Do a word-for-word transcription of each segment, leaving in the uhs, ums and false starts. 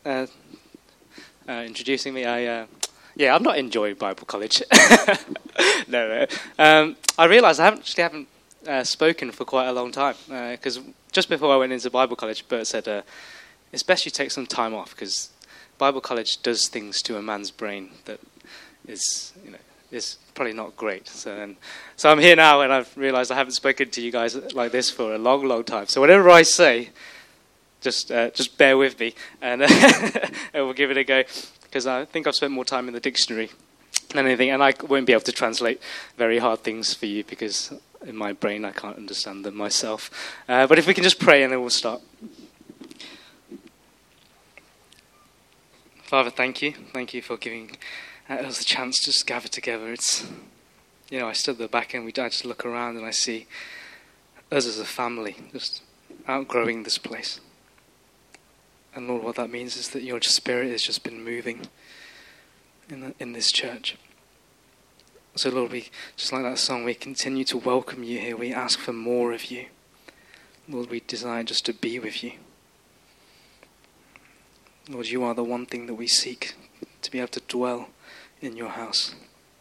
uh, uh, introducing me. I, uh, yeah, I'm not enjoying Bible college. no, no. Um, I realise I haven't, actually haven't uh, spoken for quite a long time, because uh, just before I went into Bible college, Bert said, uh, it's best you take some time off, because Bible college does things to a man's brain that is, you know, is probably not great. So, and, so I'm here now, and I've realised I haven't spoken to you guys like this for a long, long time. So whatever I say, just uh, just bear with me, and, uh, and we'll give it a go, because I think I've spent more time in the dictionary than anything, and I won't be able to translate very hard things for you, because in my brain I can't understand them myself. Uh, but if we can just pray, and then we'll start. Father, thank you. Thank you for giving us a chance to just gather together. It's, you know, I stood at the back and we I just look around and I see us as a family just outgrowing this place. And Lord, what that means is that your spirit has just been moving in the, in this church. So Lord, we, just like that song, we continue to welcome you here. We ask for more of you. Lord, we desire just to be with you. Lord, you are the one thing that we seek, to be able to dwell in your house.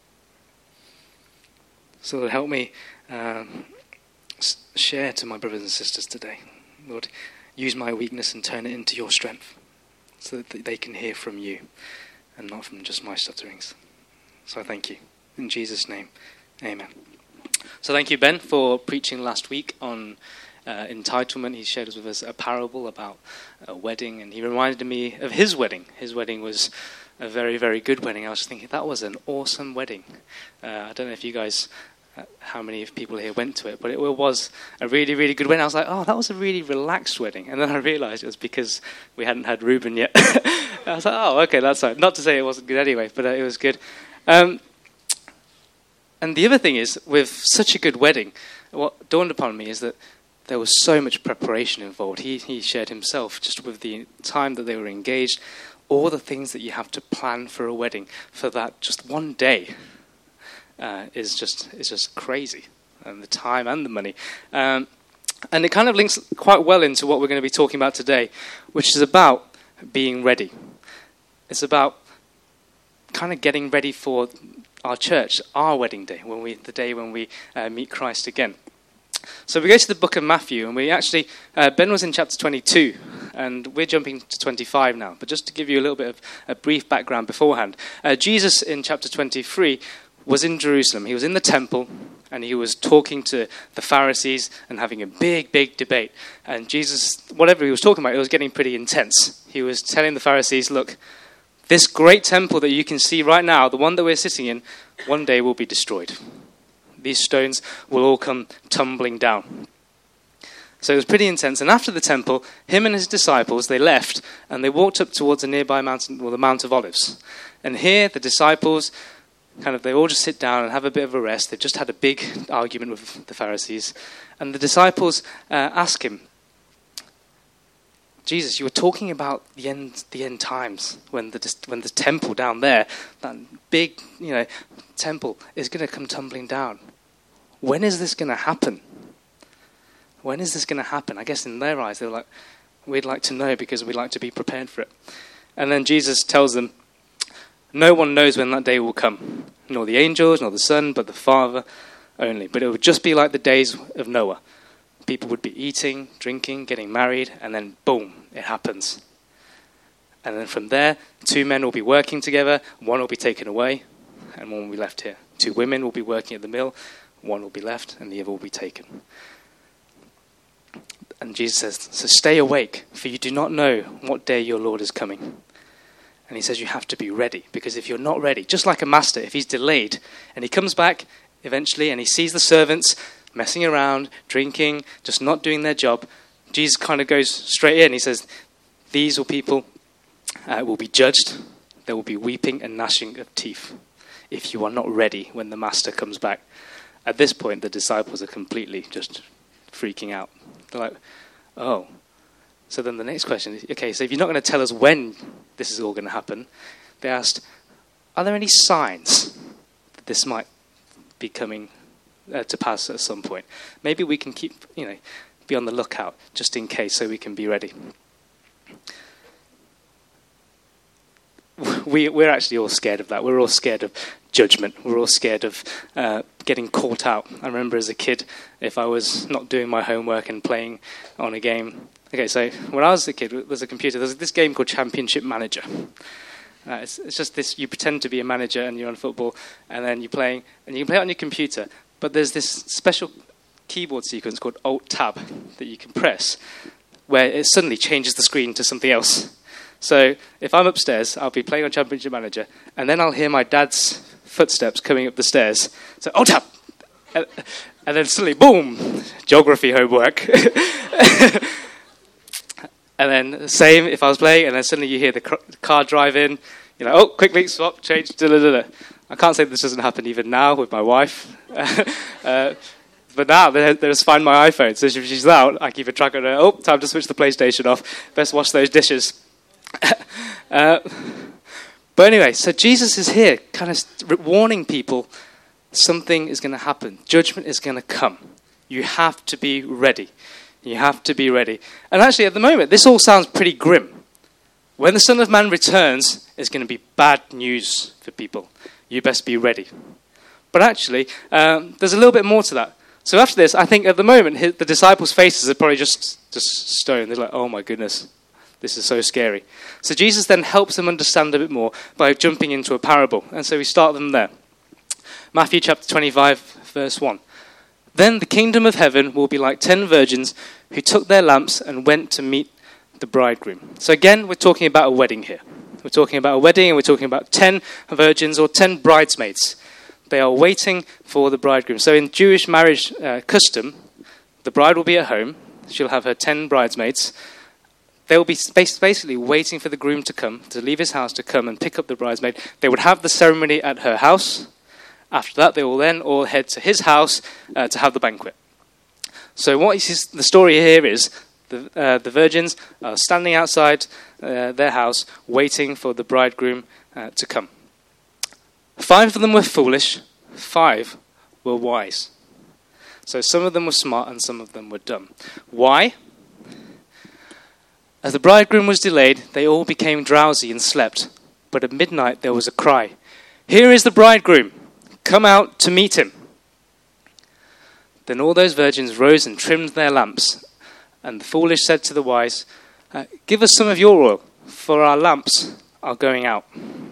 So Lord, help me um, share to my brothers and sisters today. Lord, use my weakness and turn it into your strength, so that they can hear from you and not from just my stutterings. So I thank you. In Jesus' name, amen. So thank you, Ben, for preaching last week on Uh, entitlement. He shared with us a parable about a wedding, and he reminded me of his wedding. His wedding was a very, very good wedding. I was thinking, that was an awesome wedding. Uh, I don't know if you guys, uh, how many of people here went to it, but it was a really, really good wedding. I was like, oh, that was a really relaxed wedding. And then I realized it was because we hadn't had Reuben yet. I was like, oh, okay, that's right. Not to say it wasn't good anyway, but uh, it was good. Um, and the other thing is, with such a good wedding, what dawned upon me is that there was so much preparation involved. He he shared himself, just with the time that they were engaged, all the things that you have to plan for a wedding, for that just one day, uh, is just is just crazy, and the time and the money. Um, and it kind of links quite well into what we're going to be talking about today, which is about being ready. It's about kind of getting ready for our church, our wedding day, when we the day when we uh, meet Christ again. So we go to the book of Matthew, and we actually, uh, Ben was in chapter twenty-two, and we're jumping to twenty-five now. But just to give you a little bit of a brief background beforehand, uh, Jesus in chapter twenty-three was in Jerusalem. He was in the temple, and he was talking to the Pharisees and having a big, big debate. And Jesus, whatever he was talking about, it was getting pretty intense. He was telling the Pharisees, look, this great temple that you can see right now, the one that we're sitting in, one day will be destroyed. These stones will all come tumbling down. So it was pretty intense. And after the temple, him and his disciples, they left and they walked up towards a nearby mountain, well, the Mount of Olives. And here the disciples, kind of, they all just sit down and have a bit of a rest. They've just had a big argument with the Pharisees. And the disciples uh, ask him, Jesus, you were talking about the end, the end times, when the when the temple down there, that big, you know, temple is going to come tumbling down. When is this going to happen? When is this going to happen? I guess in their eyes, they're like, we'd like to know because we'd like to be prepared for it. And then Jesus tells them, no one knows when that day will come, nor the angels, nor the Son, but the Father only. But it would just be like the days of Noah. People would be eating, drinking, getting married, and then boom, it happens. And then from there, two men will be working together, one will be taken away, and one will be left here. Two women will be working at the mill, one will be left, and the other will be taken. And Jesus says, so stay awake, for you do not know what day your Lord is coming. And he says you have to be ready, because if you're not ready, just like a master, if he's delayed, and he comes back eventually, and he sees the servants messing around, drinking, just not doing their job, Jesus kind of goes straight in. He says, these will people uh, will be judged. There will be weeping and gnashing of teeth if you are not ready when the master comes back. At this point, the disciples are completely just freaking out. They're like, oh. So then the next question is, okay, so if you're not going to tell us when this is all going to happen, they asked, are there any signs that this might be coming uh, to pass at some point? Maybe we can keep, you know, be on the lookout just in case, so we can be ready. we, we're actually all scared of that. We're all scared of judgment. We're all scared of uh, getting caught out. I remember as a kid, if I was not doing my homework and playing on a game. Okay, so when I was a kid, there's a computer. There's this game called Championship Manager. Uh, it's, it's just this, you pretend to be a manager and you're on football, and then you're playing, and you can play it on your computer, but there's this special keyboard sequence called Alt-Tab that you can press, where it suddenly changes the screen to something else. So if I'm upstairs, I'll be playing on Championship Manager, and then I'll hear my dad's footsteps coming up the stairs. So, Alt-Tab! And, and then suddenly, boom, geography homework. And then same if I was playing, and then suddenly you hear the cr- car drive in. You're like, oh, quickly, swap, change, da-da-da-da. I can't say this doesn't happen even now with my wife. uh, but now they, they just find my iPhone. So if she's out, I keep a track on her. Oh, time to switch the PlayStation off. Best wash those dishes. uh, but anyway, so Jesus is here kind of warning people something is going to happen. Judgment is going to come. You have to be ready. You have to be ready. And actually, at the moment, this all sounds pretty grim. When the Son of Man returns, it's going to be bad news for people. You best be ready. But actually, um, there's a little bit more to that. So after this, I think at the moment, his, the disciples' faces are probably just, just stone. They're like, oh my goodness, this is so scary. So Jesus then helps them understand a bit more by jumping into a parable. And so we start them there. Matthew chapter twenty-five, verse one. Then the kingdom of heaven will be like ten virgins who took their lamps and went to meet the bridegroom. So again, we're talking about a wedding here. We're talking about a wedding, and we're talking about ten virgins or ten bridesmaids. They are waiting for the bridegroom. So in Jewish marriage uh, custom, the bride will be at home. She'll have her ten bridesmaids. They will be basically waiting for the groom to come, to leave his house to come and pick up the bridesmaid. They would have the ceremony at her house. After that, they will then all head to his house uh, to have the banquet. So what is the story here is the, uh, the virgins are standing outside uh, their house waiting for the bridegroom uh, to come. Five of them were foolish, five were wise. So some of them were smart and some of them were dumb. Why? As the bridegroom was delayed, they all became drowsy and slept. But at midnight there was a cry, "Here is the bridegroom! Come out to meet him." Then all those virgins rose and trimmed their lamps. And the foolish said to the wise, uh, "Give us some of your oil, for our lamps are going out."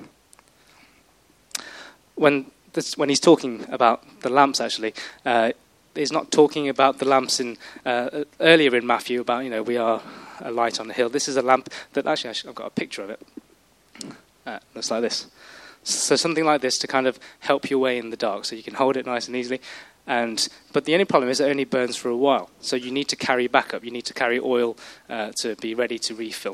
When this, when he's talking about the lamps, actually, uh, he's not talking about the lamps in uh, earlier in Matthew about, you know, we are a light on the hill. This is a lamp that, actually, I've got a picture of it. Uh, looks like this. So something like this to kind of help your way in the dark, so you can hold it nice and easily. And but the only problem is it only burns for a while, so you need to carry backup. You need to carry oil uh, to be ready to refill.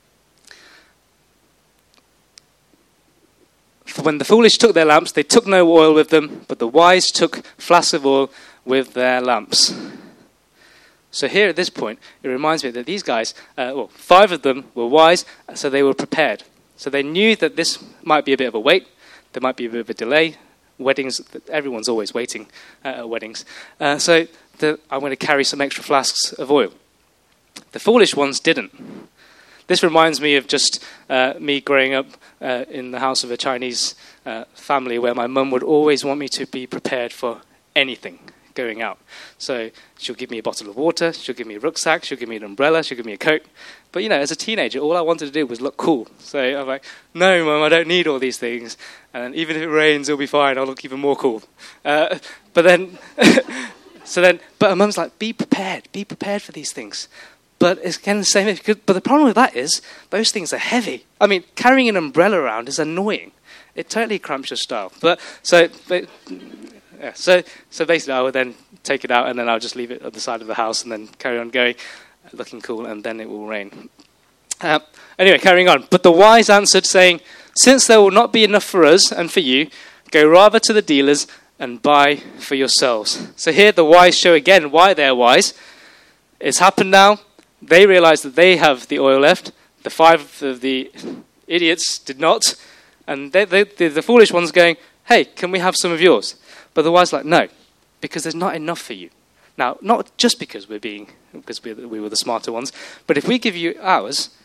When the foolish took their lamps, they took no oil with them, but the wise took flasks of oil with their lamps. So here at this point, it reminds me that these guys, uh, well, five of them were wise, so they were prepared. So they knew that this might be a bit of a wait, there might be a bit of a delay. Weddings, everyone's always waiting uh, at weddings. Uh, so the, I'm going to carry some extra flasks of oil. The foolish ones didn't. This reminds me of just uh, me growing up uh, in the house of a Chinese uh, family where my mum would always want me to be prepared for anything going out. So she'll give me a bottle of water, she'll give me a rucksack, she'll give me an umbrella, she'll give me a coat. But, you know, as a teenager, all I wanted to do was look cool. So I'm like, no, Mum, I don't need all these things. And even if it rains, it'll be fine. I'll look even more cool. Uh, but then, so then, but her Mum's like, be prepared. Be prepared for these things. But it's again the same. But the problem with that is, those things are heavy. I mean, carrying an umbrella around is annoying. It totally cramps your style. But so, but, yeah, so, so basically, I would then take it out, and then I'll just leave it at the side of the house, and then carry on going, looking cool, and then it will rain. Uh, anyway, carrying on. But the wise answered, saying, "Since there will not be enough for us and for you, go rather to the dealers and buy for yourselves." So here the wise show again why they're wise. It's happened now. They realize that they have the oil left. The five of the idiots did not. And they, they, the foolish one's going, "Hey, can we have some of yours?" But the wise like, "No, because there's not enough for you." Now, not just because we're being, because we we were the smarter ones, but if we give you ours,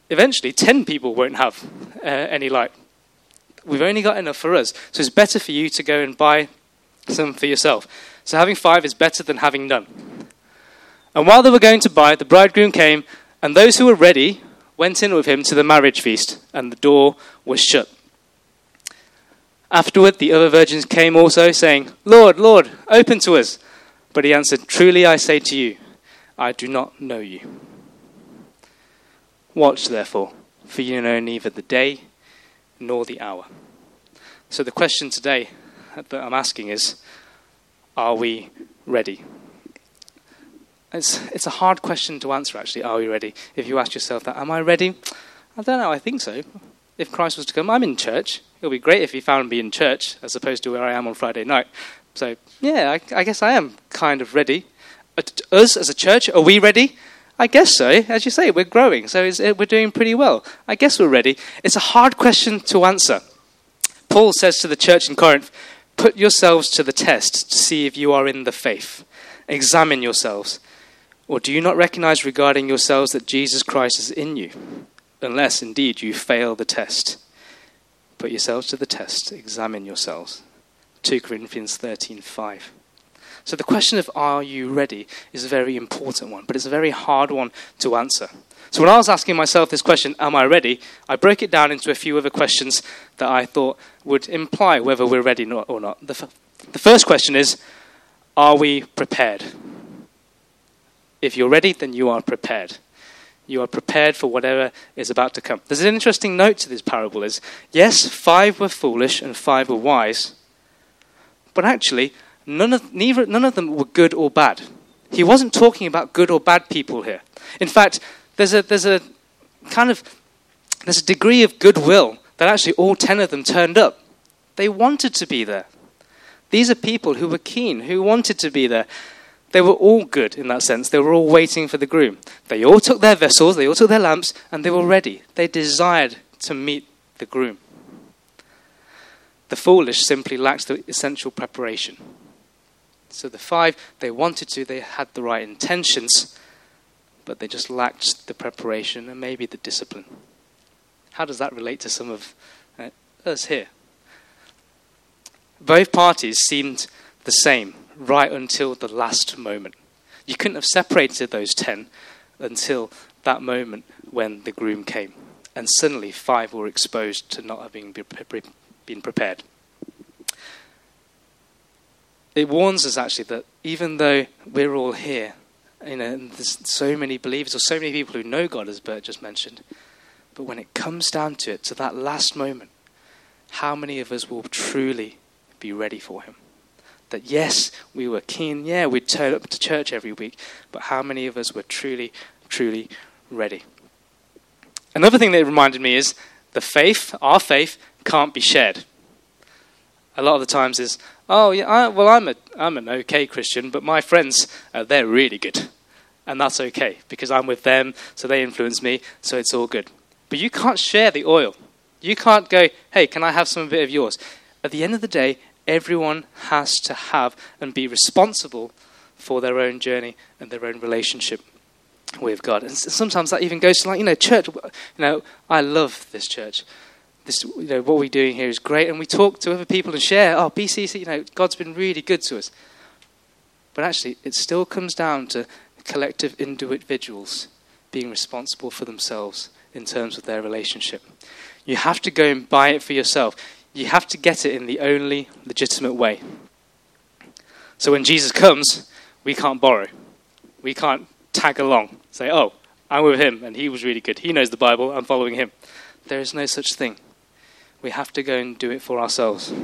eventually ten people won't have uh, any light. We've only got enough for us. So it's better for you to go and buy some for yourself. So having five is better than having none. And while they were going to buy, the bridegroom came, and those who were ready went in with him to the marriage feast, and the door was shut. Afterward, the other virgins came also, saying, Lord, Lord, open to us. But he answered, Truly I say to you, I do not know you. Watch, therefore, for you know neither the day nor the hour. So the question today that I'm asking is, are we ready? It's, it's a hard question to answer, actually, are we ready? If you ask yourself that, am I ready? I don't know, I think so. If Christ was to come, I'm in church. It would be great if he found me in church, as opposed to where I am on Friday night. So, yeah, I, I guess I am kind of ready. Us, as a church, are we ready? I guess so. As you say, we're growing, so it's, we're doing pretty well. I guess we're ready. It's a hard question to answer. Paul says to the church in Corinth, put yourselves to the test to see if you are in the faith. Examine yourselves. Or do you not recognize regarding yourselves that Jesus Christ is in you? Unless, indeed, you fail the test. Put yourselves to the test. Examine yourselves. Second Corinthians thirteen five. So the question of are you ready is a very important one, but it's a very hard one to answer. So when I was asking myself this question, am I ready, I broke it down into a few other questions that I thought would imply whether we're ready or not. The, f- the first question is, are we prepared? If you're ready, then you are prepared. You are prepared for whatever is about to come. There's an interesting note to this parable is, yes, five were foolish and five were wise, but actually, none of, neither, none of them were good or bad. He wasn't talking about good or bad people here. In fact, there's a there's a kind of there's a degree of goodwill that actually all ten of them turned up. They wanted to be there. These are people who were keen, who wanted to be there. They were all good in that sense. They were all waiting for the groom. They all took their vessels, they all took their lamps, and they were ready. They desired to meet the groom. The foolish simply lacked the essential preparation. So the five, they wanted to, they had the right intentions, but they just lacked the preparation and maybe the discipline. How does that relate to some of uh, us here? Both parties seemed the same right until the last moment. You couldn't have separated those ten until that moment when the groom came. And suddenly five were exposed to not having been prepared. It warns us actually that even though we're all here, you know, and there's so many believers or so many people who know God, as Bert just mentioned, but when it comes down to it, to that last moment, how many of us will truly be ready for him? That yes, we were keen, yeah, we'd turn up to church every week, but how many of us were truly, truly ready? Another thing that it reminded me is the faith, our faith, can't be shared. A lot of the times is, oh, yeah, I, well, I'm a, I'm an okay Christian, but my friends, uh, they're really good. And that's okay, because I'm with them, so they influence me, so it's all good. But you can't share the oil. You can't go, hey, can I have some bit of yours? At the end of the day, everyone has to have and be responsible for their own journey and their own relationship with God. And sometimes that even goes to, like, you know, church. You know, I love this church. This, you know, what we're doing here is great, and we talk to other people and share. Oh, B C C, you know, God's been really good to us. But actually, it still comes down to collective individuals being responsible for themselves in terms of their relationship. You have to go and buy it for yourself. You have to get it in the only legitimate way. So when Jesus comes, we can't borrow. We can't tag along. Say, oh, I'm with him, and he was really good. He knows the Bible. I'm following him. There is no such thing. We have to go and do it for ourselves.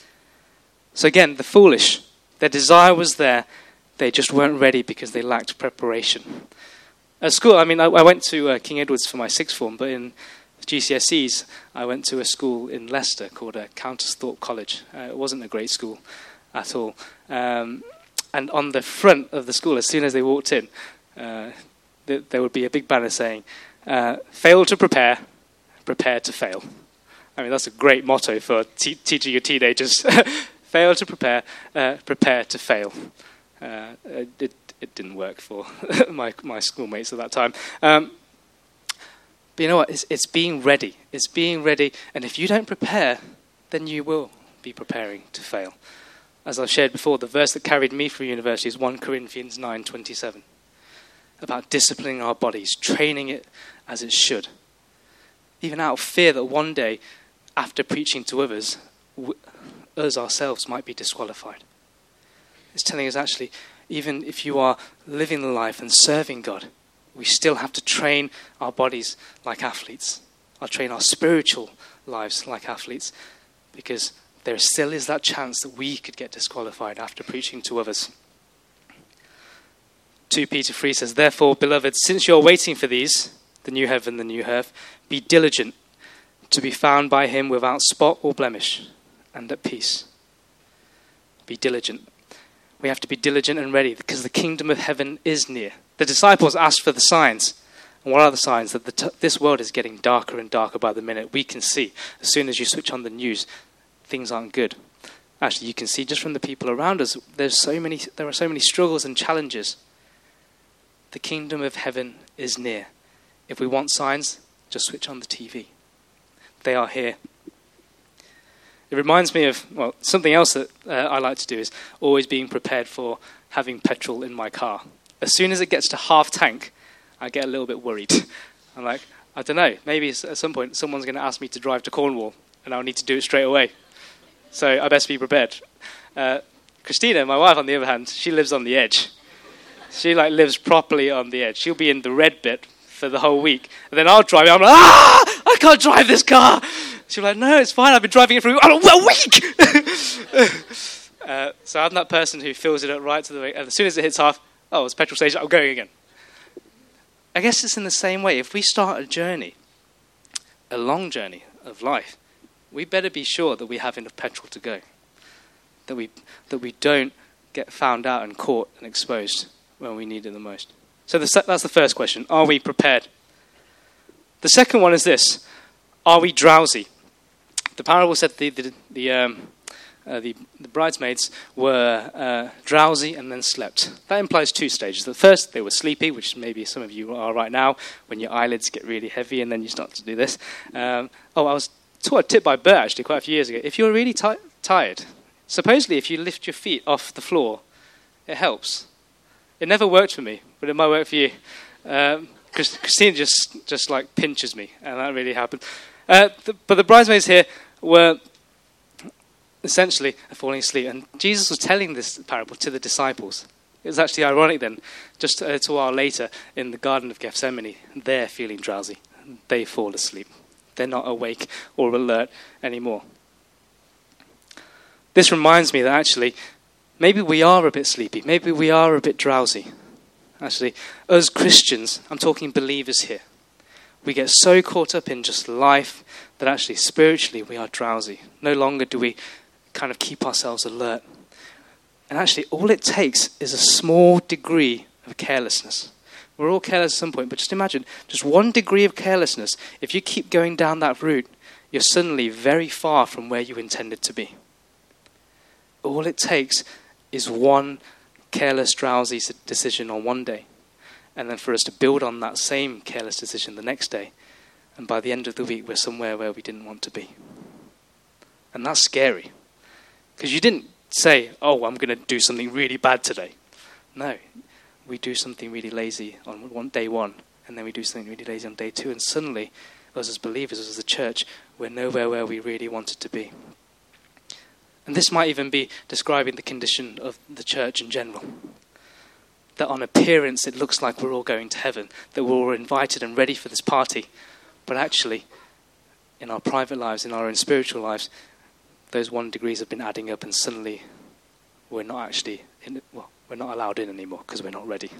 So again, the foolish, their desire was there. They just weren't ready because they lacked preparation. At school, I mean, I, I went to uh, King Edward's for my sixth form, but in G C S Es, I went to a school in Leicester called uh, Countess Thorpe College. Uh, it wasn't a great school at all. Um, and on the front of the school, as soon as they walked in, uh, th- there would be a big banner saying, uh, fail to prepare, prepare to fail. I mean, that's a great motto for te- teaching your teenagers. Fail to prepare, uh, prepare to fail. Uh, it, it didn't work for my, my schoolmates at that time. Um, But you know what? It's, it's being ready. It's being ready. And if you don't prepare, then you will be preparing to fail. As I've shared before, the verse that carried me through university is First Corinthians nine twenty-seven. About disciplining our bodies, training it as it should. Even out of fear that one day, after preaching to others, w- us ourselves might be disqualified. It's telling us actually, even if you are living the life and serving God, we still have to train our bodies like athletes. Or train our spiritual lives like athletes. Because there still is that chance that we could get disqualified after preaching to others. Second Peter three says, therefore, beloved, since you're waiting for these, the new heaven, the new earth, be diligent to be found by him without spot or blemish and at peace. Be diligent. We have to be diligent and ready because the kingdom of heaven is near. The disciples asked for the signs. And what are the signs? That the t- this world is getting darker and darker by the minute. We can see, as soon as you switch on the news, things aren't good. Actually, you can see just from the people around us, there's so many. There are so many struggles and challenges. The kingdom of heaven is near. If we want signs, just switch on the T V. They are here. It reminds me of, well, something else that uh, I like to do is always being prepared for having petrol in my car. As soon as it gets to half tank, I get a little bit worried. I'm like, I don't know, maybe at some point someone's going to ask me to drive to Cornwall and I'll need to do it straight away. So I best be prepared. Uh, Christina, my wife, on the other hand, she lives on the edge. She like lives properly on the edge. She'll be in the red bit for the whole week. And then I'll drive it. I'm like, ah, I can't drive this car. She'll be like, no, it's fine. I've been driving it for a week. uh, so I'm that person who fills it up right to the way. And as soon as it hits half, oh, it's petrol station, I'm going again. I guess it's in the same way. If we start a journey, a long journey of life, we better be sure that we have enough petrol to go. That we that we don't get found out and caught and exposed when we need it the most. So the, that's the first question. Are we prepared? The second one is this. Are we drowsy? The parable said the the the, um, uh, the, the bridesmaids were uh, drowsy and then slept. That implies two stages. The first, they were sleepy, which maybe some of you are right now, when your eyelids get really heavy and then you start to do this. Um, oh, I was taught a tip by Bert, actually, quite a few years ago. If you're really t- tired, supposedly if you lift your feet off the floor, it helps. It never worked for me, but it might work for you. Um, Christine just, just like pinches me, and that really happened. Uh, the, but the bridesmaids here were essentially falling asleep, and Jesus was telling this parable to the disciples. It was actually ironic then, just a little while later in the Garden of Gethsemane, they're feeling drowsy. They fall asleep. They're not awake or alert anymore. This reminds me that actually, maybe we are a bit sleepy. Maybe we are a bit drowsy. Actually, as Christians, I'm talking believers here, we get so caught up in just life that actually spiritually we are drowsy. No longer do we kind of keep ourselves alert. And actually, all it takes is a small degree of carelessness. We're all careless at some point, but just imagine, just one degree of carelessness, if you keep going down that route, you're suddenly very far from where you intended to be. All it takes is one careless, drowsy decision on one day, and then for us to build on that same careless decision the next day, and by the end of the week, we're somewhere where we didn't want to be. And that's scary, because you didn't say, oh, I'm going to do something really bad today. No, we do something really lazy on one, day one, and then we do something really lazy on day two, and suddenly, us as believers, as a church, we're nowhere where we really wanted to be. And this might even be describing the condition of the church in general. That on appearance it looks like we're all going to heaven, that we're all invited and ready for this party. But actually, in our private lives, in our own spiritual lives, those one degrees have been adding up and suddenly we're not actually, in, well, we're not allowed in anymore because we're not ready.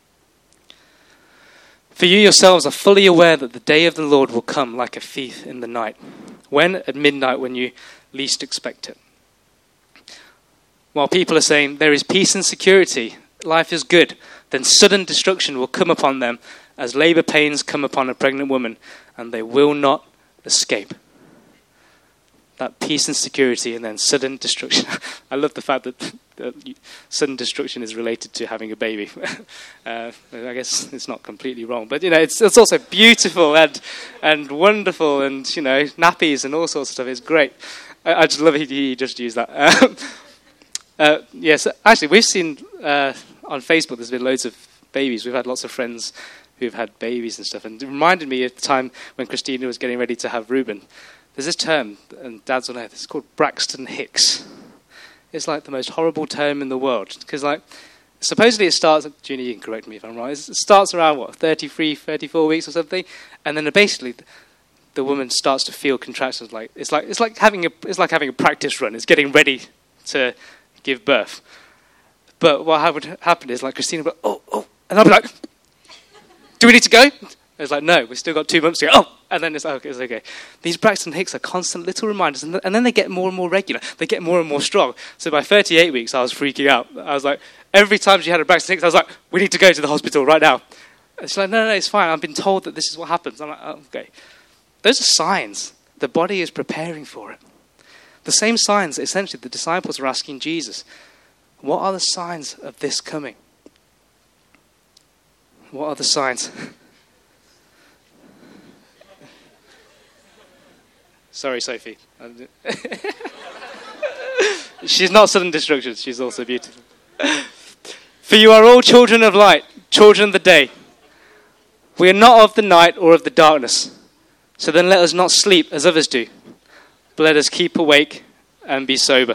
For you yourselves are fully aware that the day of the Lord will come like a thief in the night. When? At midnight, when you least expect it. While people are saying there is peace and security, life is good, then sudden destruction will come upon them as labor pains come upon a pregnant woman, and they will not escape. that peace and security, and then sudden destruction. I love the fact that uh, sudden destruction is related to having a baby. uh, I guess it's not completely wrong, but you know, it's it's also beautiful and and wonderful, and you know, nappies and all sorts of stuff. It's great. I, I just love it. He just used that. Uh, uh, yes, actually, we've seen uh, on Facebook. There's been loads of babies. We've had lots of friends who've had babies and stuff, and it reminded me of the time when Christina was getting ready to have Reuben. There's this term, and dads will know, it's called Braxton Hicks. It's like the most horrible term in the world. Because, like, supposedly it starts, Junie, you can correct me if I'm wrong, it starts around, what, thirty-three, thirty-four weeks or something? And then basically the woman starts to feel contractions. Like It's like it's like having a it's like having a practice run. It's getting ready to give birth. But what would happen is, like, Christina would be like, oh, oh, and I'll be like, do we need to go? It's like, no, we've still got two months to go. Oh, and then it's, oh, okay, it's okay. These Braxton Hicks are constant little reminders, and, th- and then they get more and more regular. They get more and more strong. So by thirty-eight weeks, I was freaking out. I was like, every time she had a Braxton Hicks, I was like, we need to go to the hospital right now. And she's like, no, no, no, it's fine. I've been told that this is what happens. I'm like, oh, okay. Those are signs. The body is preparing for it. The same signs, essentially, the disciples are asking Jesus, what are the signs of this coming? What are the signs? Sorry, Sophie. She's not sudden destruction. She's also beautiful. For you are all children of light, children of the day. We are not of the night or of the darkness. So then let us not sleep as others do, but let us keep awake and be sober.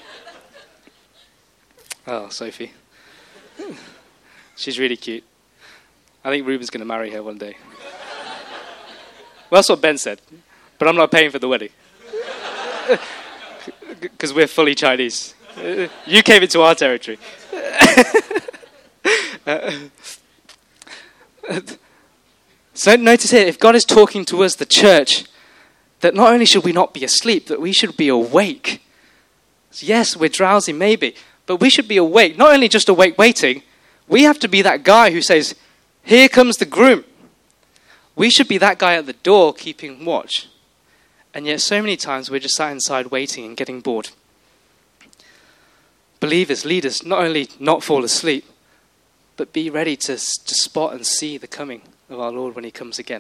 Oh, Sophie. She's really cute. I think Reuben's going to marry her one day. Well, that's what Ben said. But I'm not paying for the wedding. Because we're fully Chinese. You came into our territory. uh, so notice here, if God is talking to us, the church, that not only should we not be asleep, that we should be awake. Yes, we're drowsy, maybe. But we should be awake. Not only just awake waiting, we have to be that guy who says, here comes the groom. We should be that guy at the door keeping watch. And yet so many times we're just sat inside waiting and getting bored. Believers, leaders, not only not fall asleep, but be ready to, to spot and see the coming of our Lord when he comes again.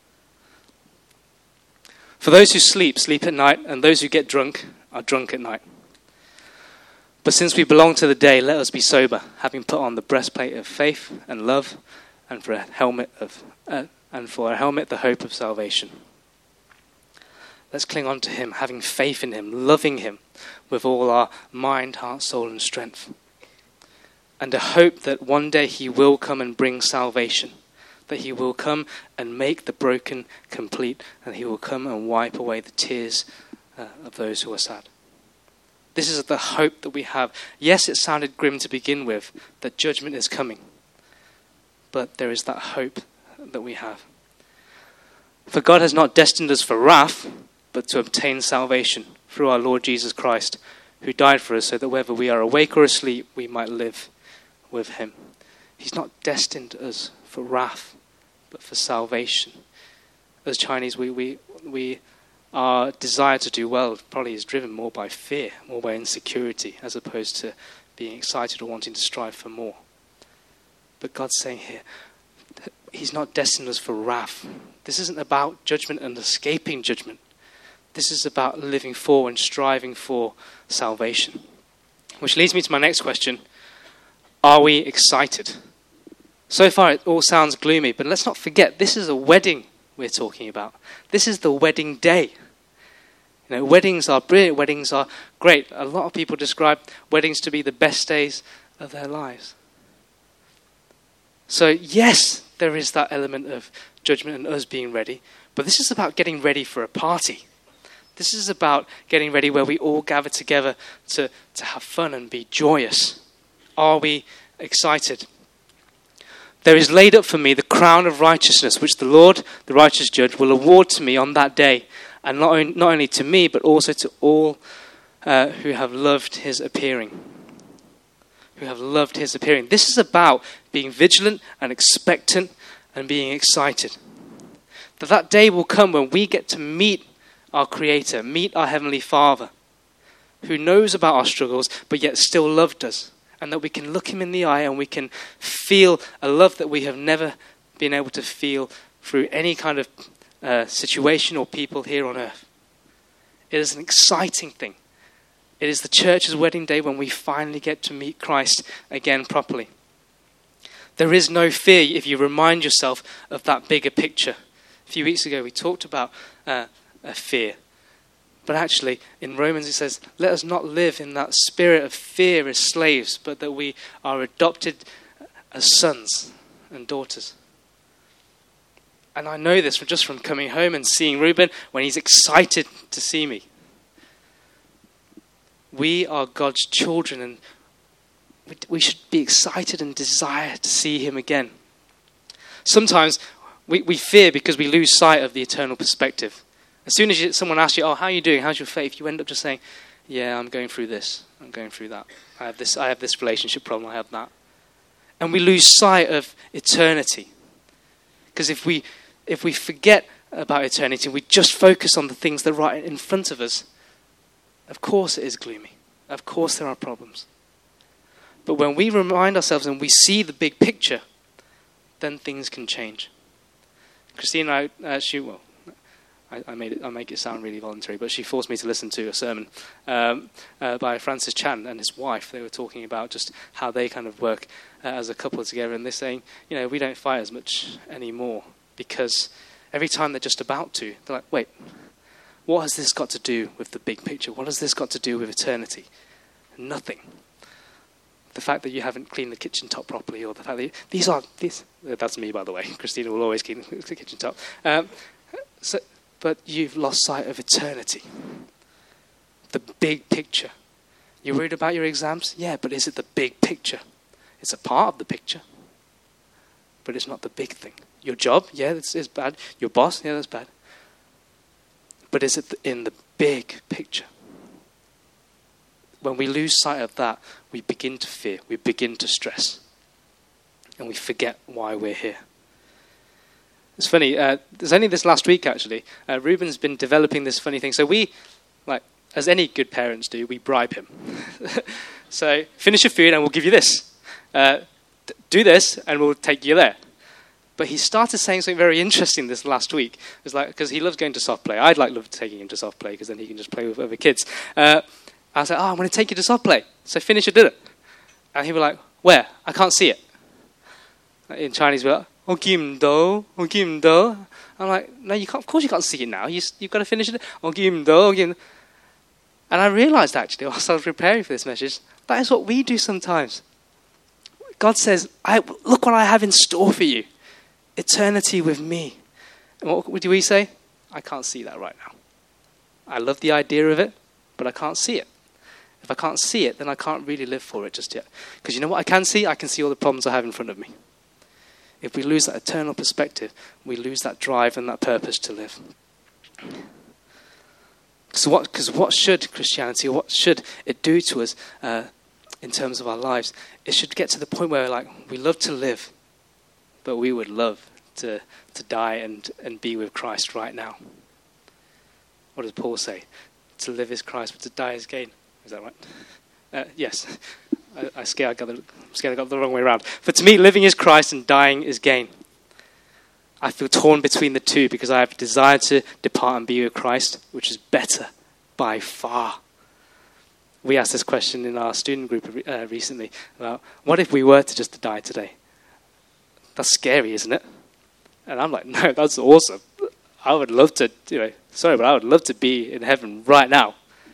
For those who sleep, sleep at night, and those who get drunk are drunk at night. But since we belong to the day, let us be sober, having put on the breastplate of faith and love, and for a helmet of uh, and for a helmet the hope of salvation. Let's cling on to him, having faith in him, loving him with all our mind, heart, soul, and strength. And a hope that one day he will come and bring salvation, that he will come and make the broken complete, and he will come and wipe away the tears uh, of those who are sad. This is the hope that we have. Yes, it sounded grim to begin with, that judgment is coming. But there is that hope that we have. For God has not destined us for wrath, but to obtain salvation through our Lord Jesus Christ, who died for us so that whether we are awake or asleep, we might live with him. He's not destined us for wrath, but for salvation. As Chinese, we we we our desire to do well probably is driven more by fear, more by insecurity, as opposed to being excited or wanting to strive for more. But God's saying here, he's not destined us for wrath. This isn't about judgment and escaping judgment. This is about living for and striving for salvation. Which leads me to my next question. Are we excited? So far it all sounds gloomy, but let's not forget, this is a wedding we're talking about. This is the wedding day. You know, weddings are brilliant, weddings are great. A lot of people describe weddings to be the best days of their lives. So yes, there is that element of judgment and us being ready, but this is about getting ready for a party. This is about getting ready where we all gather together to, to have fun and be joyous. Are we excited? There is laid up for me the crown of righteousness, which the Lord, the righteous judge, will award to me on that day, and not, on, not only to me, but also to all uh, who have loved his appearing. Who have loved his appearing. This is about being vigilant and expectant and being excited. That that day will come when we get to meet our Creator, meet our Heavenly Father, who knows about our struggles, but yet still loved us. And that we can look him in the eye and we can feel a love that we have never been able to feel through any kind of uh, situation or people here on earth. It is an exciting thing. It is the church's wedding day when we finally get to meet Christ again properly. There is no fear if you remind yourself of that bigger picture. A few weeks ago we talked about uh, a fear. But actually, in Romans it says, let us not live in that spirit of fear as slaves, but that we are adopted as sons and daughters. And I know this from just from coming home and seeing Reuben when he's excited to see me. We are God's children, and we should be excited and desire to see him again. Sometimes we, we fear because we lose sight of the eternal perspective. As soon as you, someone asks you, oh, how are you doing? How's your faith? You end up just saying, yeah, I'm going through this. I'm going through that. I have this, I have this relationship problem. I have that. And we lose sight of eternity. Because if we, if we forget about eternity, we just focus on the things that are right in front of us, of course it is gloomy. Of course there are problems. But when we remind ourselves and we see the big picture, then things can change. Christine and I, uh, she, well, I, I made it. I make it sound really voluntary, but she forced me to listen to a sermon um, uh, by Francis Chan and his wife. They were talking about just how they kind of work uh, as a couple together, and they're saying, you know, we don't fight as much anymore because every time they're just about to, they're like, wait, what has this got to do with the big picture? What has this got to do with eternity? Nothing. The fact that you haven't cleaned the kitchen top properly, or the fact that you, these are these. That's me, by the way. Christina will always clean the kitchen top. Um, so. But you've lost sight of eternity. The big picture. You're worried about your exams? Yeah, but is it the big picture? It's a part of the picture. But it's not the big thing. Your job? Yeah, it's, it's bad. Your boss? Yeah, that's bad. But is it in the big picture? When we lose sight of that, we begin to fear. We begin to stress. And we forget why we're here. It's funny, uh, there's only this last week actually, uh, Reuben's been developing this funny thing. So we, like, as any good parents do, we bribe him. So finish your food and we'll give you this. Uh, d- do this and we'll take you there. But he started saying something very interesting this last week. It's like, because he loves going to soft play. I'd like love taking him to soft play because then he can just play with other kids. Uh, I was like, oh, I'm going to take you to soft play. So finish your dinner. And he was like, where? I can't see it. In Chinese, we're like, Oh, Kim Do, oh, Kim Do. I'm like, no, you can't. Of course you can't see it now. You, you've got to finish it. Oh, Kim Do, oh, Kim. And I realized actually, whilst I was preparing for this message, that is what we do sometimes. God says, I, look what I have in store for you. Eternity with me. And what do we say? I can't see that right now. I love the idea of it, but I can't see it. If I can't see it, then I can't really live for it just yet. Because you know what I can see? I can see all the problems I have in front of me. If we lose that eternal perspective, we lose that drive and that purpose to live. So what, because what should Christianity, or what should it do to us uh, in terms of our lives? It should get to the point where, like, we love to live, but we would love to to die and, and be with Christ right now. What does Paul say? To live is Christ, but to die is gain. Is that right? Uh, yes. I, I scared I got the, I'm scared I got the wrong way around. For to me, living is Christ and dying is gain. I feel torn between the two because I have desired to depart and be with Christ, which is better by far. We asked this question in our student group uh, recently about what if we were to just die today? That's scary, isn't it? And I'm like, no, that's awesome. I would love to, you know, sorry, but I would love to be in heaven right now.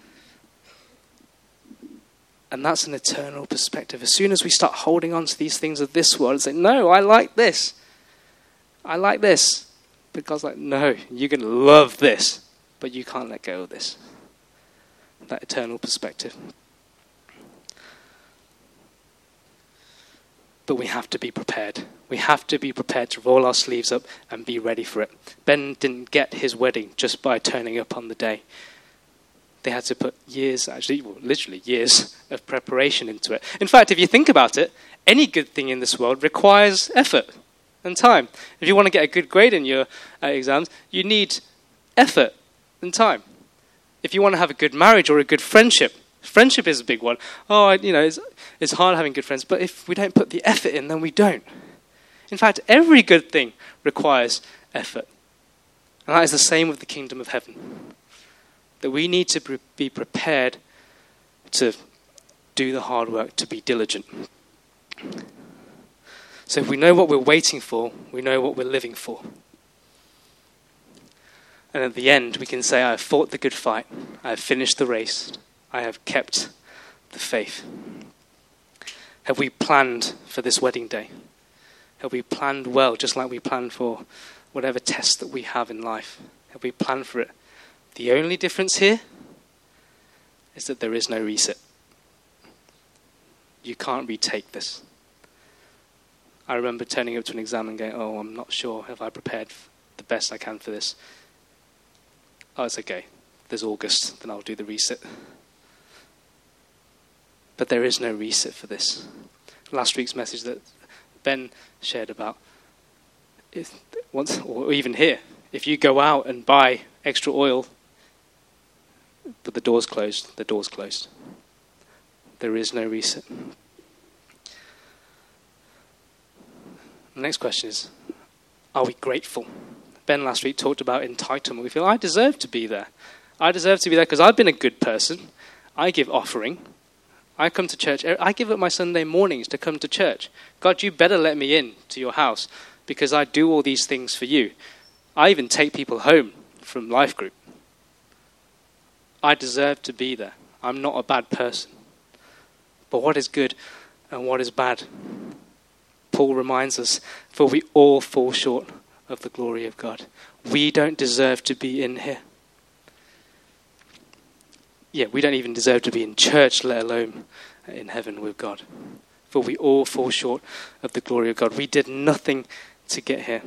And that's an eternal perspective. As soon as we start holding on to these things of this world and say, no, I like this. I like this. But God's like, no, you can love this, but you can't let go of this. That eternal perspective. But we have to be prepared. We have to be prepared to roll our sleeves up and be ready for it. Ben didn't get his wedding just by turning up on the day. They had to put years, actually, well, literally years of preparation into it. In fact, if you think about it, any good thing in this world requires effort and time. If you want to get a good grade in your uh, exams, you need effort. and time. If you want to have a good marriage or a good friendship, friendship is a big one. Oh, you know, it's, it's hard having good friends, but if we don't put the effort in, then we don't. In fact, every good thing requires effort. And that is the same with the kingdom of heaven. That we need to pre- be prepared to do the hard work, to be diligent. So if we know what we're waiting for, we know what we're living for. And at the end, we can say, I have fought the good fight. I have finished the race. I have kept the faith. Have we planned for this wedding day? Have we planned well, just like we plan for whatever test that we have in life? Have we planned for it? The only difference here is that there is no reset. You can't retake this. I remember turning up to an exam and going, oh, I'm not sure. Have I prepared the best I can for this? Oh, it's okay. There's August, then I'll do the reset. But there is no reset for this. Last week's message that Ben shared about, if, once, or even here, if you go out and buy extra oil, but the door's closed, the door's closed. There is no reset. The next question is, are we grateful? Ben last week talked about entitlement. We feel, I deserve to be there. I deserve to be there because I've been a good person. I give offering. I come to church. I give up my Sunday mornings to come to church. God, you better let me in to your house because I do all these things for you. I even take people home from life group. I deserve to be there. I'm not a bad person. But what is good and what is bad? Paul reminds us, for we all fall short of the glory of God. We don't deserve to be in here. Yeah, we don't even deserve to be in church, let alone in heaven with God. For we all fall short of the glory of God. We did nothing to get here.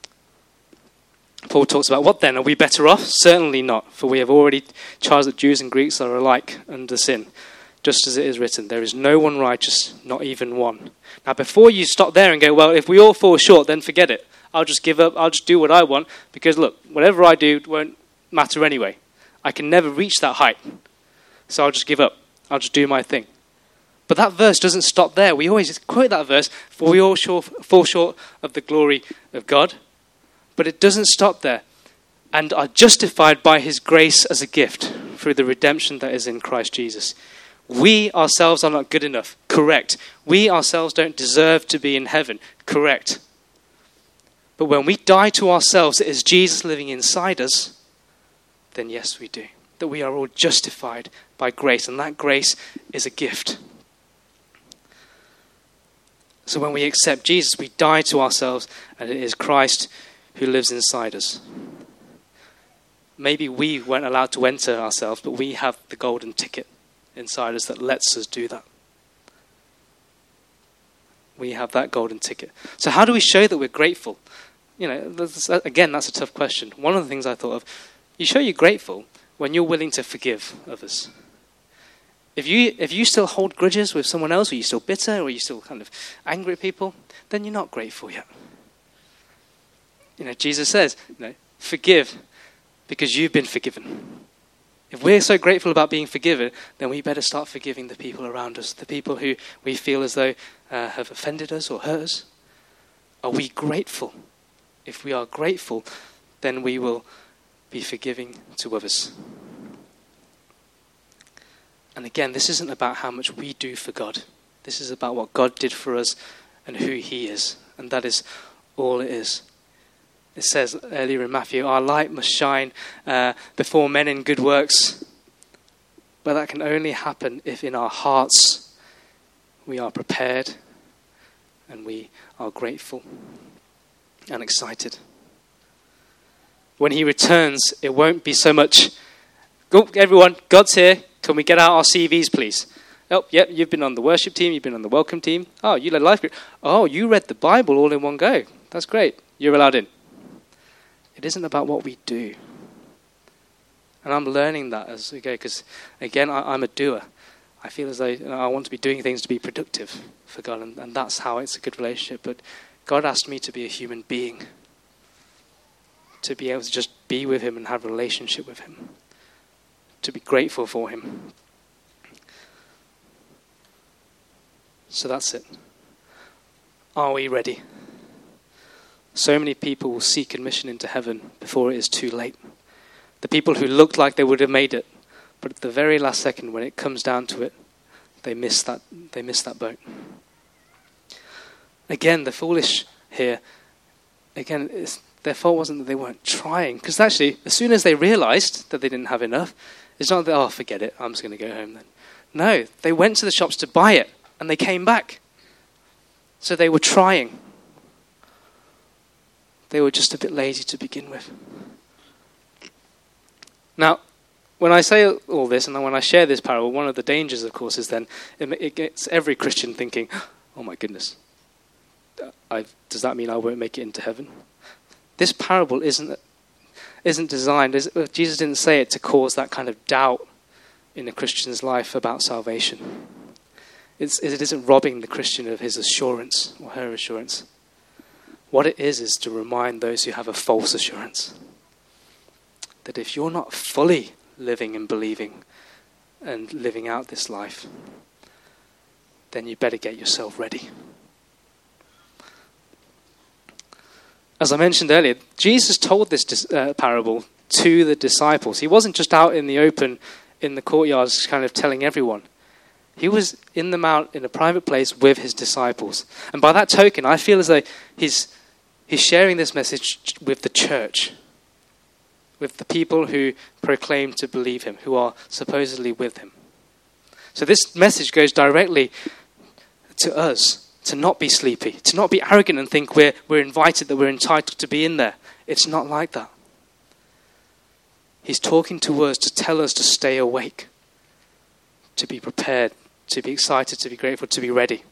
Paul talks about, what then? Are we better off? Certainly not. For we have already charged that Jews and Greeks are alike under sin. Just as it is written, there is no one righteous, not even one. Now, before you stop there and go, well, if we all fall short, then forget it. I'll just give up. I'll just do what I want. Because look, whatever I do won't matter anyway. I can never reach that height. So I'll just give up. I'll just do my thing. But that verse doesn't stop there. We always quote that verse, for we all fall short of the glory of God. But it doesn't stop there. And are justified by his grace as a gift through the redemption that is in Christ Jesus. We ourselves are not good enough. Correct. We ourselves don't deserve to be in heaven. Correct. But when we die to ourselves, it is Jesus living inside us, then yes, we do. That we are all justified by grace, and that grace is a gift. So when we accept Jesus, we die to ourselves, and it is Christ who lives inside us. Maybe we weren't allowed to enter ourselves, but we have the golden ticket inside us that lets us do that. We have that golden ticket. So how do we show that we're grateful? You know, that's, again, that's a tough question. One of the things I thought of, you show you're grateful when you're willing to forgive others. If you if you still hold grudges with someone else, or you're still bitter, or you're still kind of angry at people, then you're not grateful yet. You know, Jesus says, you know, forgive because you've been forgiven. If we're so grateful about being forgiven, then we better start forgiving the people around us, the people who we feel as though uh, have offended us or hurt us. Are we grateful? If we are grateful, then we will be forgiving to others. And again, this isn't about how much we do for God. This is about what God did for us and who he is. And that is all it is. It says earlier in Matthew, our light must shine uh, before men in good works. But that can only happen if in our hearts we are prepared and we are grateful and excited. When he returns, it won't be so much, go, everyone, God's here. Can we get out our C Vs, please? Oh, yep, you've been on the worship team. You've been on the welcome team. Oh, you led life group. Oh, you read the Bible all in one go. That's great. You're allowed in. It isn't about what we do. And I'm learning that as we go, because, again, I, I'm a doer. I feel as though you know, I want to be doing things to be productive for God, and, and that's how it's a good relationship. But God asked me to be a human being, to be able to just be with him and have a relationship with him. to be grateful for him. So that's it. Are we ready? So many people will seek admission into heaven before it is too late. The people who looked like they would have made it, but at the very last second, when it comes down to it, they miss that, they miss that boat. Again, the foolish here, again, it's, their fault wasn't that they weren't trying. Because actually, as soon as they realized that they didn't have enough, it's not that, oh, forget it, I'm just going to go home then. No, they went to the shops to buy it, and they came back. So they were trying. They were just a bit lazy to begin with. Now, when I say all this, and when I share this parable, one of the dangers, of course, is then it, it gets every Christian thinking, oh my goodness, I've, does that mean I won't make it into heaven? This parable isn't isn't designed, is, Jesus didn't say it to cause that kind of doubt in a Christian's life about salvation. It's, it isn't robbing the Christian of his assurance or her assurance. What it is is to remind those who have a false assurance that if you're not fully living and believing and living out this life, then you better get yourself ready. As I mentioned earlier, Jesus told this uh, parable to the disciples. He wasn't just out in the open in the courtyards kind of telling everyone. He was in the mount in a private place with his disciples. And by that token, I feel as though he's he's sharing this message with the church, with the people who proclaim to believe him, who are supposedly with him. So this message goes directly to us, to not be sleepy, to not be arrogant and think we're we're invited, that we're entitled to be in there. It's not like that. He's talking to us to tell us to stay awake, to be prepared, to be excited, to be grateful, to be ready.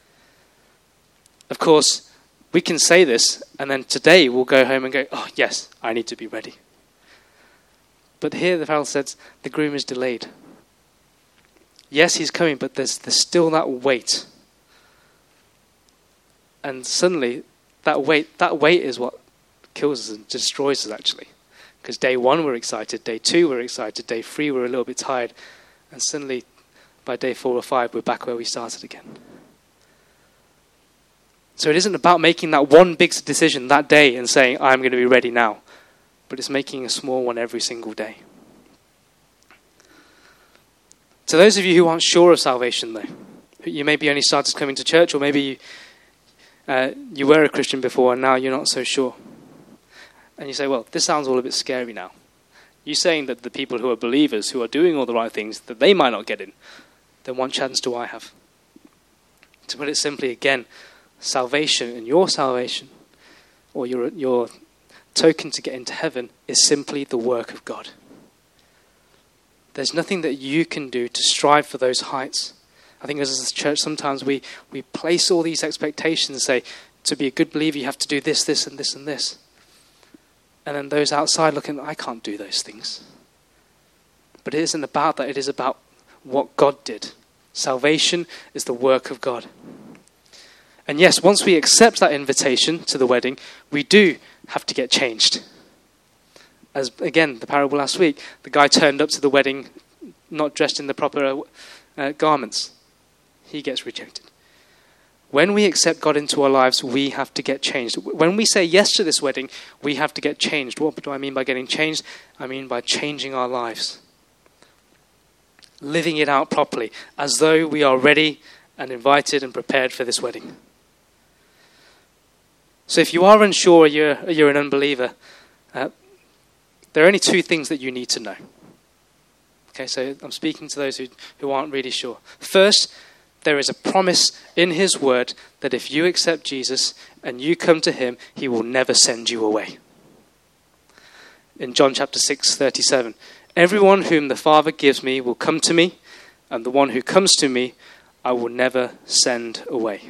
Of course, we can say this, and then today we'll go home and go, oh yes, I need to be ready. But here the parable says the groom is delayed. Yes, he's coming, but there's there's still that wait. And suddenly, that wait that wait is what kills us and destroys us, actually. Because day one we're excited, day two we're excited, day three we're a little bit tired, and suddenly by day four or five we're back where we started again. So it isn't about making that one big decision that day and saying, I'm going to be ready now. But it's making a small one every single day. To those of you who aren't sure of salvation, though, you maybe only started coming to church, or maybe you, uh, you were a Christian before and now you're not so sure. And you say, well, this sounds all a bit scary now. You're saying that the people who are believers, who are doing all the right things, that they might not get in. Then what chance do I have? To put it simply again, salvation and your salvation, or your your token to get into heaven, is simply the work of God. There's nothing that you can do to strive for those heights. I think as a church sometimes we, we place all these expectations and say, to be a good believer you have to do this, this and this and this. And then those outside looking, I can't do those things. But it isn't about that, it is about what God did. Salvation is the work of God. And yes, once we accept that invitation to the wedding, we do have to get changed. As again, the parable last week, the guy turned up to the wedding not dressed in the proper uh, garments. He gets rejected. When we accept God into our lives, we have to get changed. When we say yes to this wedding, we have to get changed. What do I mean by getting changed? I mean by changing our lives. Living it out properly, as though we are ready and invited and prepared for this wedding. So if you are unsure, you're, you're an unbeliever, uh, there are only two things that you need to know. Okay, so I'm speaking to those who, who aren't really sure. First, there is a promise in his word that if you accept Jesus and you come to him, he will never send you away. In John chapter six, thirty-seven, everyone whom the Father gives me will come to me, and the one who comes to me, I will never send away.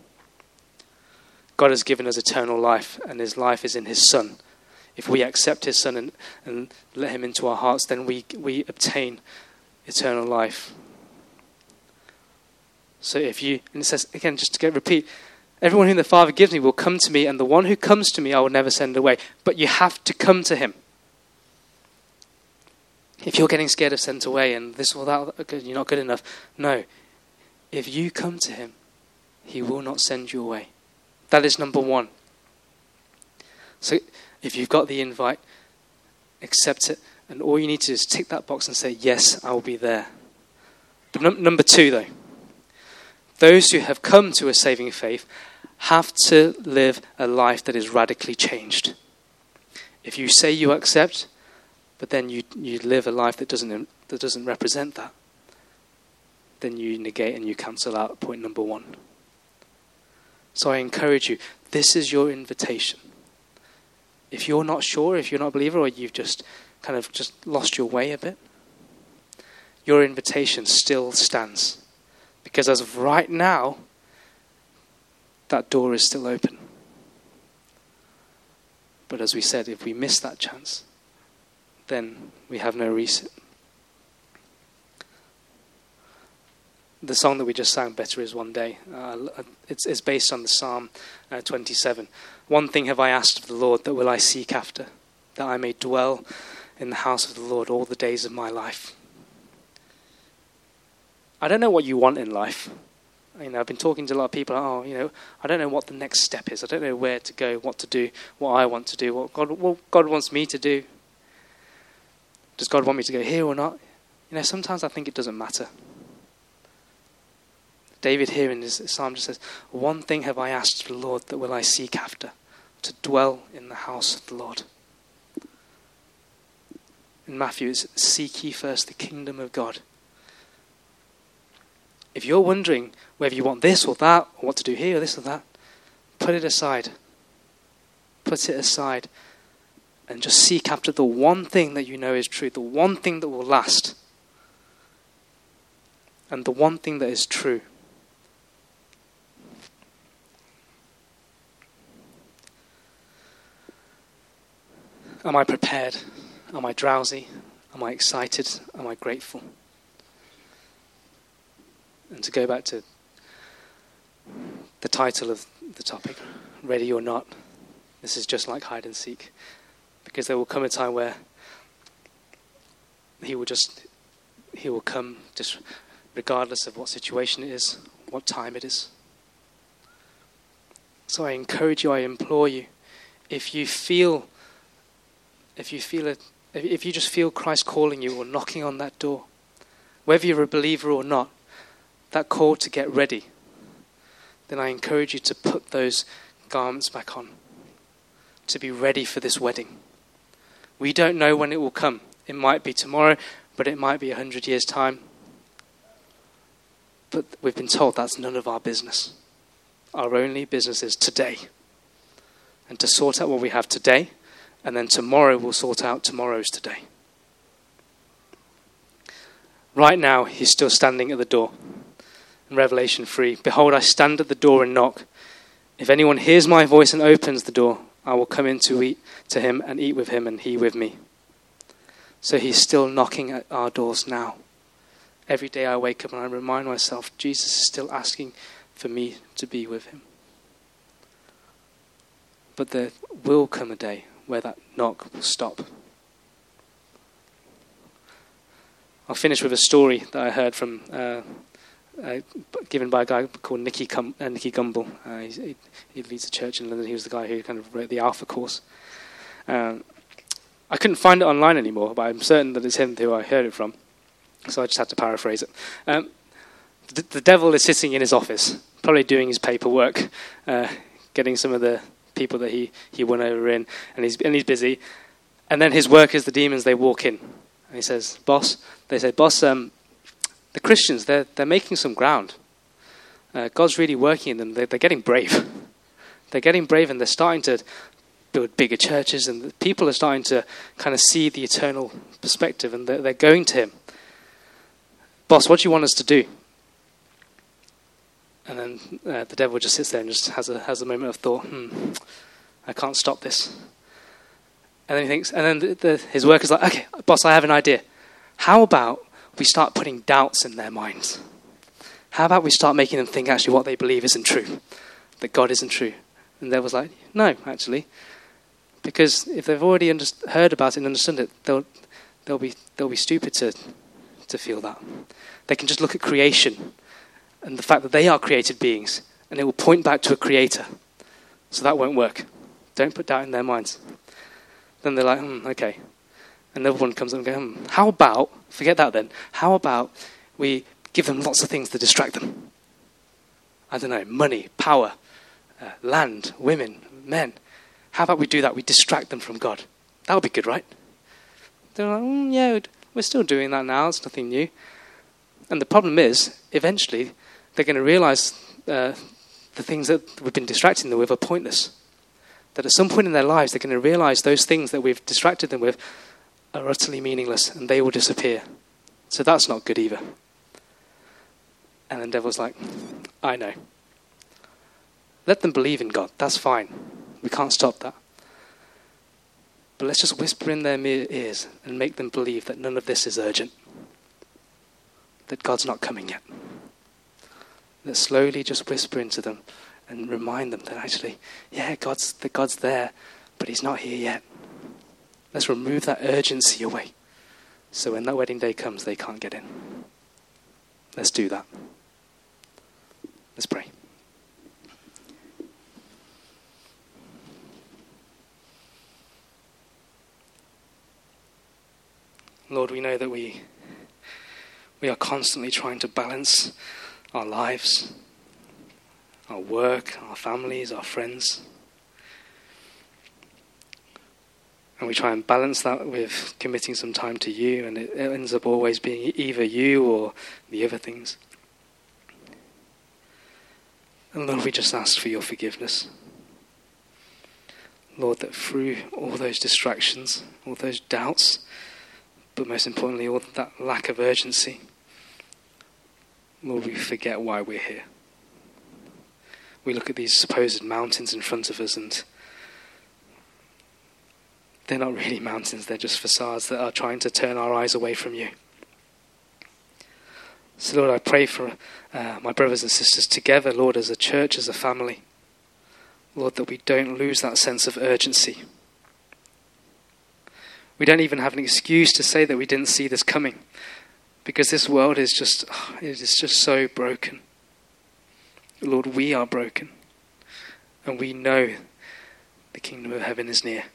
God has given us eternal life, and his life is in his Son. If we accept his Son and, and let him into our hearts, then we, we obtain eternal life. So if you, and it says, again, just to get repeat, everyone whom the Father gives me will come to me, and the one who comes to me I will never send away. But you have to come to him. If you're getting scared of sent away and this or that, you're not good enough. No. If you come to him, he will not send you away. That is number one. So if you've got the invite, accept it. And all you need to do is tick that box and say, yes, I will be there. Num- number two, though. Those who have come to a saving faith have to live a life that is radically changed. If you say you accept, but then you, you live a life that doesn't that doesn't represent that, then you negate and you cancel out point number one. So I encourage you, this is your invitation. If you're not sure, if you're not a believer, or you've just kind of just lost your way a bit, your invitation still stands. Because as of right now, that door is still open. But as we said, if we miss that chance, then we have no reason. The song that we just sang, Better Is One Day, uh, it's, it's based on the Psalm uh, twenty-seven. One thing have I asked of the Lord, that will I seek after, that I may dwell in the house of the Lord all the days of my life. I don't know what you want in life. You know, I've been talking to a lot of people, oh, you know, I don't know what the next step is. I don't know where to go, what to do, what I want to do, what God, what God wants me to do. Does God want me to go here or not? You know, sometimes I think it doesn't matter. David here in his psalm just says, one thing have I asked of the Lord, that will I seek after, to dwell in the house of the Lord. In Matthew, it's seek ye first the kingdom of God. If you're wondering whether you want this or that, or what to do here or this or that, put it aside. Put it aside. And just seek after the one thing that you know is true, the one thing that will last. And the one thing that is true. Am I prepared? Am I drowsy? Am I excited? Am I grateful? And to go back to the title of the topic, Ready or Not, this is just like hide and seek. Because there will come a time where he will just, he will come just regardless of what situation it is, what time it is. So I encourage you, I implore you, if you feel, if you feel it, if you just feel Christ calling you or knocking on that door, whether you're a believer or not, that call to get ready, then I encourage you to put those garments back on, to be ready for this wedding. We don't know when it will come. It might be tomorrow, but it might be a hundred years' time. But we've been told that's none of our business. Our only business is today. And to sort out what we have today, and then tomorrow we'll sort out tomorrow's today. Right now, he's still standing at the door. In Revelation three, behold, I stand at the door and knock. If anyone hears my voice and opens the door, I will come in to eat to him and eat with him and he with me. So he's still knocking at our doors now. Every day I wake up and I remind myself, Jesus is still asking for me to be with him. But there will come a day where that knock will stop. I'll finish with a story that I heard from, uh, uh, given by a guy called Nicky, Cum- uh, Nicky Gumbel. Uh, he, he leads a church in London. He was the guy who kind of wrote the Alpha course. Um, I couldn't find it online anymore, but I'm certain that it's him who I heard it from. So I just had to paraphrase it. Um, the, the devil is sitting in his office, probably doing his paperwork, uh, getting some of the people that he, he won over in, and he's and he's busy. And then his workers, the demons, they walk in. And he says, boss, they say, boss, um, the Christians, they're, they're making some ground. Uh, God's really working in them. They're, they're getting brave. They're getting brave and they're starting to build bigger churches, and the people are starting to kind of see the eternal perspective, and they're, they're going to him. Boss, what do you want us to do? And then uh, the devil just sits there and just has a has a moment of thought. Hmm, I can't stop this. And then he thinks, and then the, the, his worker's like, okay, boss, I have an idea. How about we start putting doubts in their minds? How about we start making them think actually what they believe isn't true, that God isn't true? And the devil's like, no, actually, because if they've already under- heard about it and understood it, they'll they'll be they'll be stupid to to feel that. They can just look at creation and the fact that they are created beings, and it will point back to a creator. So that won't work. Don't put doubt in their minds. Then they're like, hmm, okay. Another one comes up and goes, hmm, how about, forget that then, how about we give them lots of things to distract them? I don't know, money, power, uh, land, women, men. How about we do that? We distract them from God. That would be good, right? They're like, mm, yeah, we're still doing that now. It's nothing new. And the problem is, eventually, they're going to realize uh, the things that we've been distracting them with are pointless. That at some point in their lives, they're going to realize those things that we've distracted them with are utterly meaningless, and they will disappear. So that's not good either. And then the devil's like, I know. Let them believe in God. That's fine. We can't stop that. But let's just whisper in their ears and make them believe that none of this is urgent. That God's not coming yet. Let's slowly just whisper into them and remind them that actually, yeah, God's, that God's there, but he's not here yet. Let's remove that urgency away. So when that wedding day comes, they can't get in. Let's do that. Let's pray. Lord, we know that we we are constantly trying to balance our lives, our work, our families, our friends. And we try and balance that with committing some time to you, and it ends up always being either you or the other things. And Lord, we just ask for your forgiveness. Lord, that through all those distractions, all those doubts, but most importantly, all that lack of urgency, Lord, we forget why we're here. We look at these supposed mountains in front of us, and they're not really mountains, they're just facades that are trying to turn our eyes away from you. So Lord, I pray for uh, my brothers and sisters together, Lord, as a church, as a family. Lord, that we don't lose that sense of urgency. We don't even have an excuse to say that we didn't see this coming, because this world is just, oh, it is just so broken. Lord, we are broken, and we know the kingdom of heaven is near.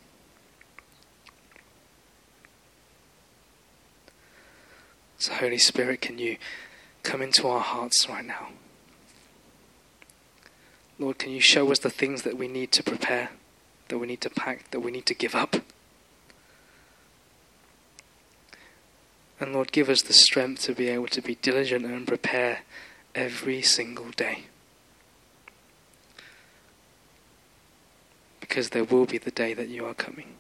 So Holy Spirit, can you come into our hearts right now? Lord, can you show us the things that we need to prepare, that we need to pack, that we need to give up? And Lord, give us the strength to be able to be diligent and prepare every single day. Because there will be the day that you are coming.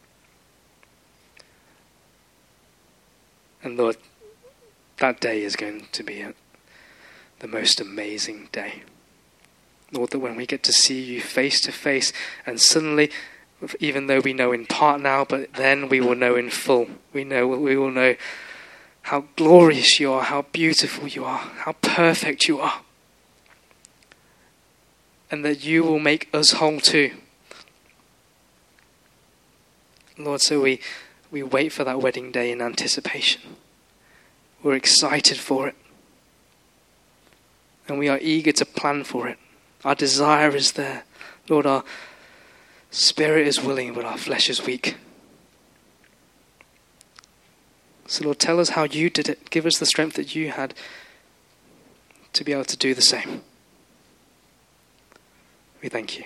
And Lord, that day is going to be a, the most amazing day. Lord, that when we get to see you face to face, and suddenly, even though we know in part now, but then we will know in full. We know, we will know how glorious you are, how beautiful you are, how perfect you are. And that you will make us whole too. Lord, so we, we wait for that wedding day in anticipation. We're excited for it. And we are eager to plan for it. Our desire is there. Lord, our spirit is willing, but our flesh is weak. So Lord, tell us how you did it. Give us the strength that you had to be able to do the same. We thank you.